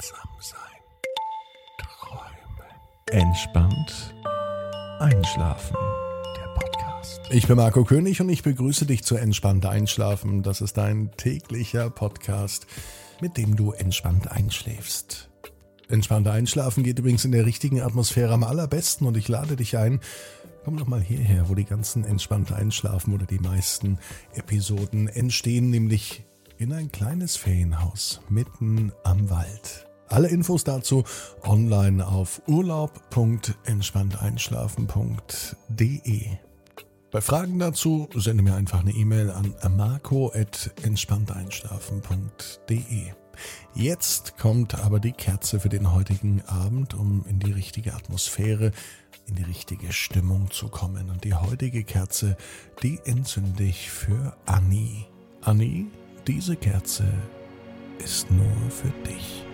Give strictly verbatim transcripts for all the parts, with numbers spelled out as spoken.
Achtsam sein. Träumen. Entspannt einschlafen. Der Podcast. Ich bin Marco König und ich begrüße dich zu Entspannt einschlafen. Das ist dein täglicher Podcast, mit dem du entspannt einschläfst. Entspannt einschlafen geht übrigens in der richtigen Atmosphäre am allerbesten und ich lade dich ein, komm doch mal hierher, wo die ganzen entspannt einschlafen oder die meisten Episoden entstehen, nämlich in ein kleines Ferienhaus mitten am Wald. Alle Infos dazu online auf urlaub punkt entspannt einschlafen punkt de. Bei Fragen dazu sende mir einfach eine E-Mail an marco at entspannt einschlafen punkt de. Jetzt kommt aber die Kerze für den heutigen Abend, um in die richtige Atmosphäre, in die richtige Stimmung zu kommen. Und die heutige Kerze, die entzünde ich für Anni. Anni, diese Kerze ist nur für dich.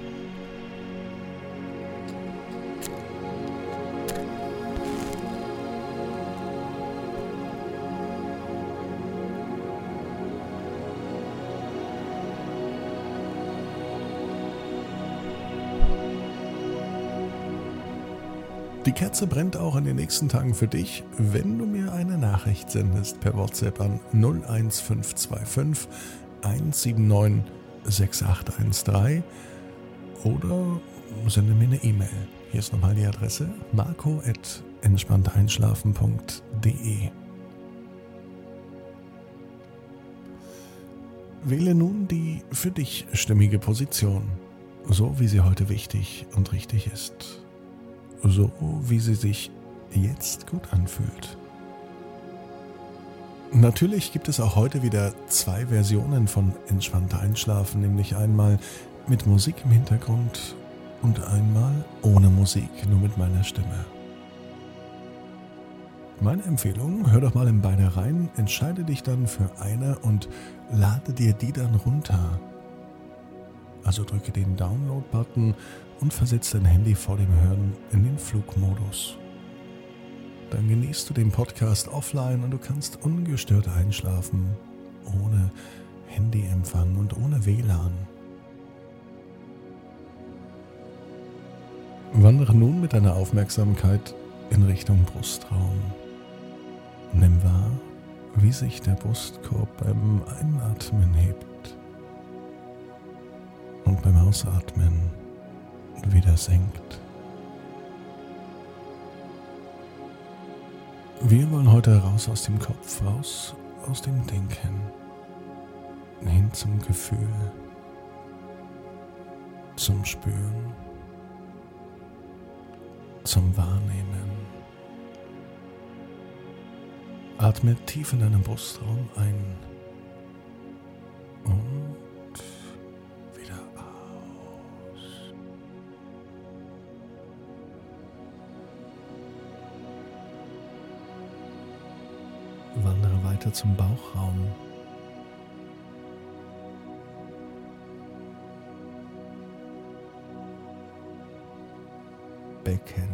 Die Kerze brennt auch in den nächsten Tagen für dich, wenn du mir eine Nachricht sendest per WhatsApp an null eins fünf zwei fünf eins sieben neun sechs acht eins drei oder sende mir eine E-Mail. Hier ist nochmal die Adresse marco at entspannt einschlafen punkt de. Wähle nun die für dich stimmige Position, so wie sie heute wichtig und richtig ist. So wie sie sich jetzt gut anfühlt. Natürlich gibt es auch heute wieder zwei Versionen von Entspannt einschlafen, nämlich einmal mit Musik im Hintergrund und einmal ohne Musik, nur mit meiner Stimme. Meine Empfehlung, hör doch mal in beide rein, entscheide dich dann für eine und lade dir die dann runter. Also drücke den Download-Button und versetze dein Handy vor dem Hören in den Flugmodus. Dann genießt du den Podcast offline und du kannst ungestört einschlafen, ohne Handyempfang und ohne W L A N. Wandere nun mit deiner Aufmerksamkeit in Richtung Brustraum. Nimm wahr, wie sich der Brustkorb beim Einatmen hebt und beim Ausatmen wieder senkt. Wir wollen heute raus aus dem Kopf, raus aus dem Denken, hin zum Gefühl, zum Spüren, zum Wahrnehmen. Atme tief in deinem Brustraum ein und wieder aus. Wandere weiter zum Bauchraum. Becken.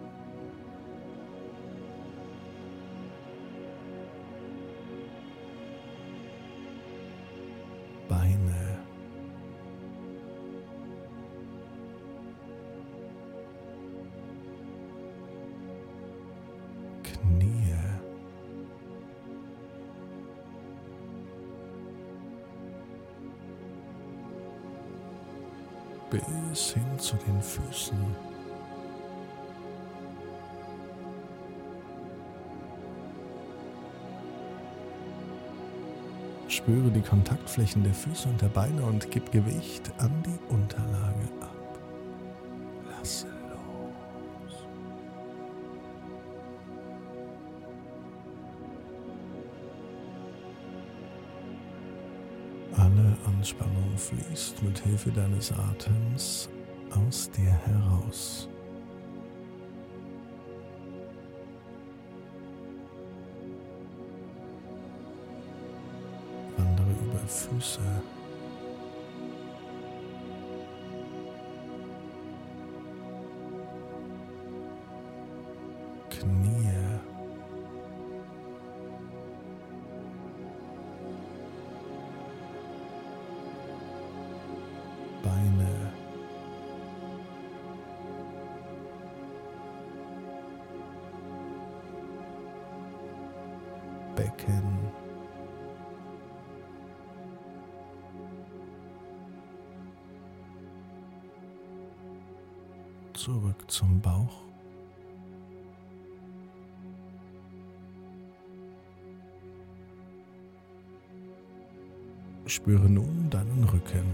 Beine. Knie. Bis hin zu den Füßen. Spüre die Kontaktflächen der Füße und der Beine und gib Gewicht an die Unterlage ab. Lasse los. Alle Anspannung fließt mit Hilfe deines Atems aus dir heraus. Wandere über Füße, Knie, Beine, Becken. Zurück zum Bauch. Spüre nun deinen Rücken.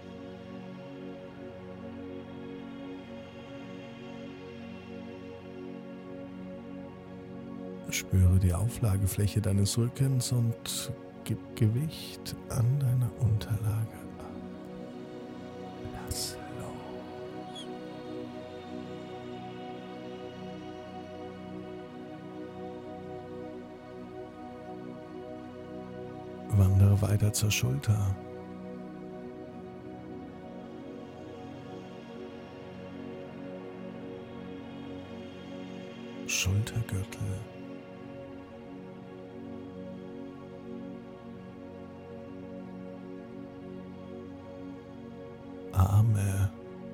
Spüre die Auflagefläche deines Rückens und gib Gewicht an deiner Unterlage ab. Lass los. Wandere weiter zur Schulter. Schultergürtel. Arme.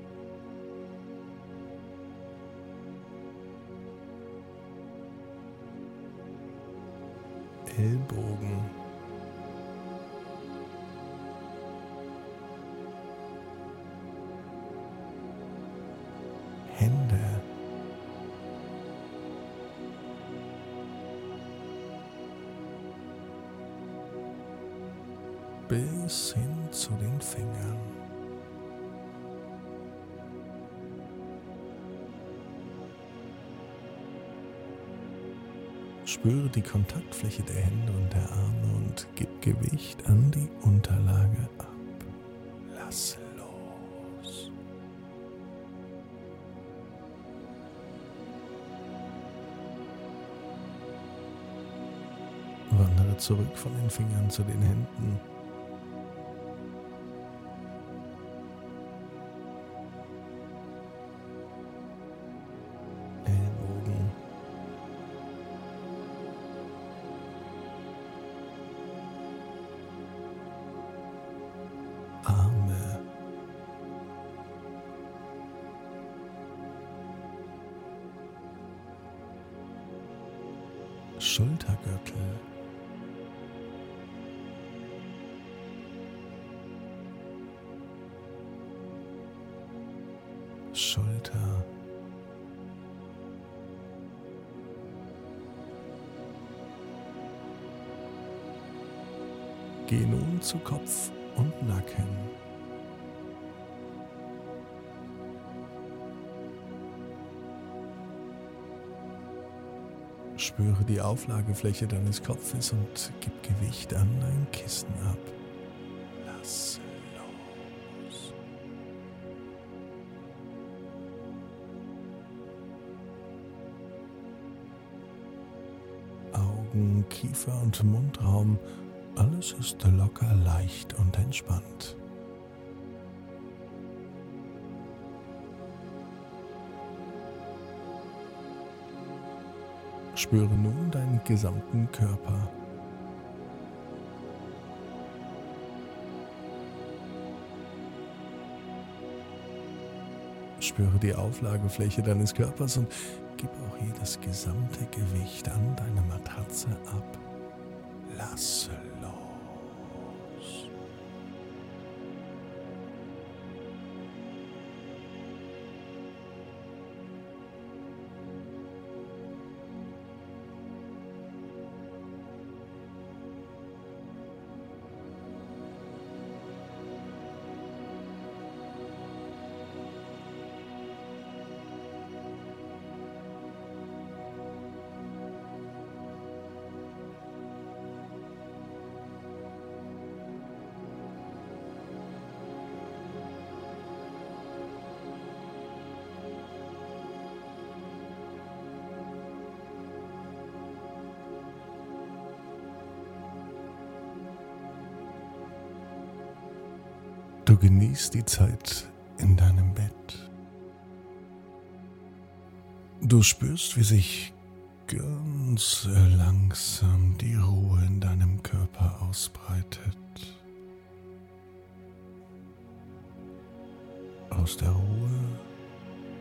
Ellbogen. Hände. Bis hin zu den Fingern. Spüre die Kontaktfläche der Hände und der Arme und gib Gewicht an die Unterlage ab. Lass los. Wandere zurück von den Fingern zu den Händen. Ellbogen. Arme. Schultergürtel. Schulter. Geh nun zu Kopf und Nacken. Spüre die Auflagefläche deines Kopfes und gib Gewicht an dein Kissen ab. Lass los. Augen, Kiefer und Mundraum, alles ist locker, leicht und entspannt. Spüre nun deinen gesamten Körper. Spüre die Auflagefläche deines Körpers und gib auch hier das gesamte Gewicht an deine Matratze ab. Lass los. Du genießt die Zeit in deinem Bett. Du spürst, wie sich ganz langsam die Ruhe in deinem Körper ausbreitet. Aus der Ruhe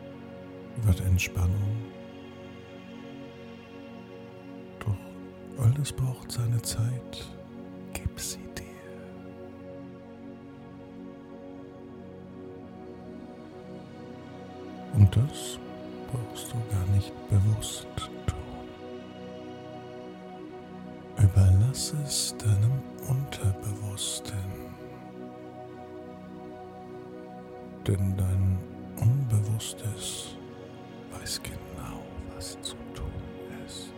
wird Entspannung. Doch All das braucht seine Zeit. Gib sie dir. Und das brauchst du gar nicht bewusst tun. Überlass es deinem Unterbewussten. Denn dein Unbewusstes weiß genau, was zu tun ist.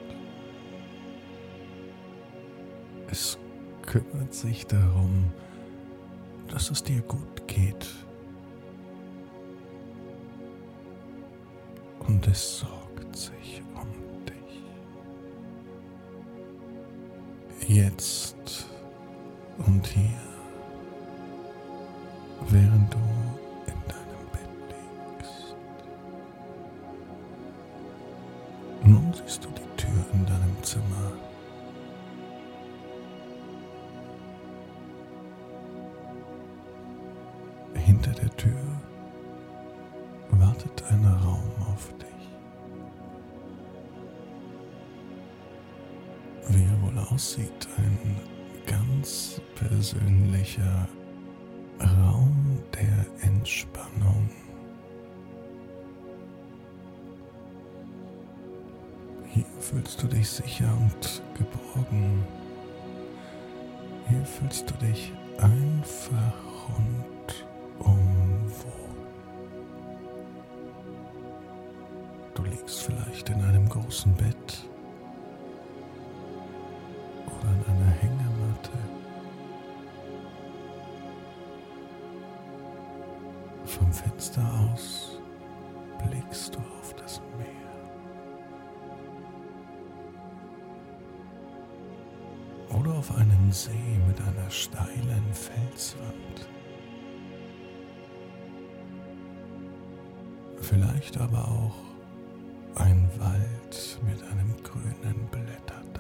Es kümmert sich darum, dass es dir gut geht. Und es sorgt sich um dich. Jetzt und hier, während du in deinem Bett liegst. Nun siehst du die Tür in deinem Zimmer. Hinter der Tür wartet ein Raum auf dich. Wie er wohl aussieht, ein ganz persönlicher Raum der Entspannung. Hier fühlst du dich sicher und geborgen. Hier fühlst du dich einfach rundum wohl. Du liegst vielleicht in einem großen Bett oder in einer Hängematte. Vom Fenster aus blickst du auf das Meer. Oder auf einen See mit einer steilen Felswand. Vielleicht aber auch ein Wald mit einem grünen Blätterdach.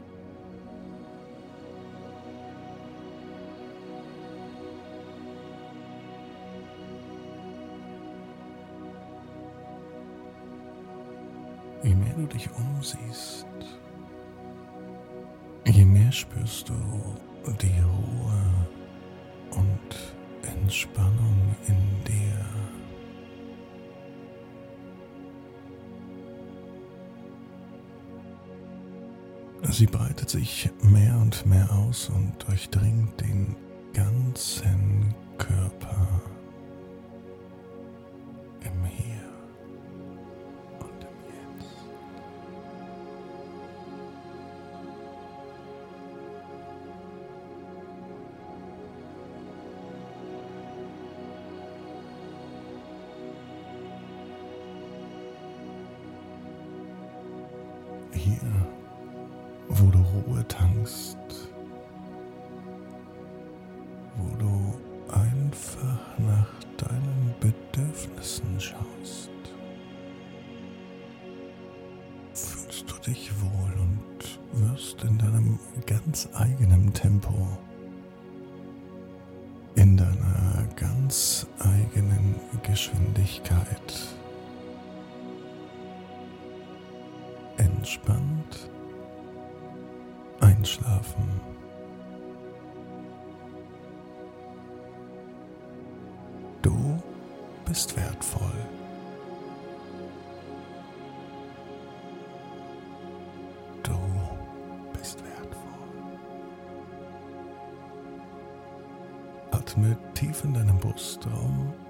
Je mehr du dich umsiehst, je mehr spürst du die Ruhe und Entspannung in dir. Sie breitet sich mehr und mehr aus und durchdringt den ganzen Körper im Hier und im Jetzt. Hier, wo du Ruhe tankst, wo du einfach nach deinen Bedürfnissen schaust, fühlst du dich wohl und wirst in deinem ganz eigenen Tempo, in deiner ganz eigenen Geschwindigkeit entspannt einschlafen. Du bist wertvoll. Du bist wertvoll. Atme tief in deinem Brustraum